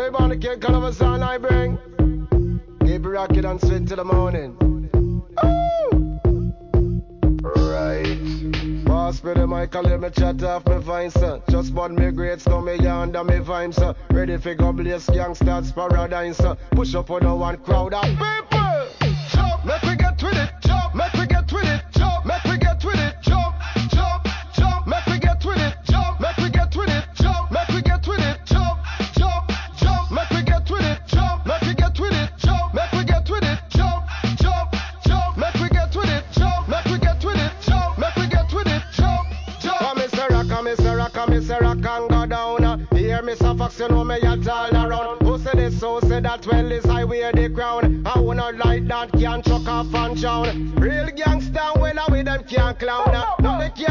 Hey, man, the kid kind of a sound I bring. Keep it rocking and sweet till the morning. Right. Pass me the mic and let me chat off my vine, sir. Just bought me grades, come me under me vine, sir. Ready for go blaze gangsters paradise, sir. Push up on the one crowd of people. Jump, make we get with it. Jump, make we get with it. Jump, make we get with it. Jump, jump, jump, make we get with it. Jump, make we get with it. Jump, make we get with it. Jump, jump, jump, make we get with it. Jump, make we get with it. Jump, make we get with it. Jump, jump, jump, make we get with it. Jump, make we get with it. Jump, make we get with it. Jump, jump. Come, Mr. Rock, Mr. Rock, Mr. Rock, and go down. Hear Mr. Fox, you know me at all around. Who say this, who say that? Well, this I wear the crown. I wanna like that, can't chuck off and chown. Real gangsta, when I with them can't clown. No, they can't.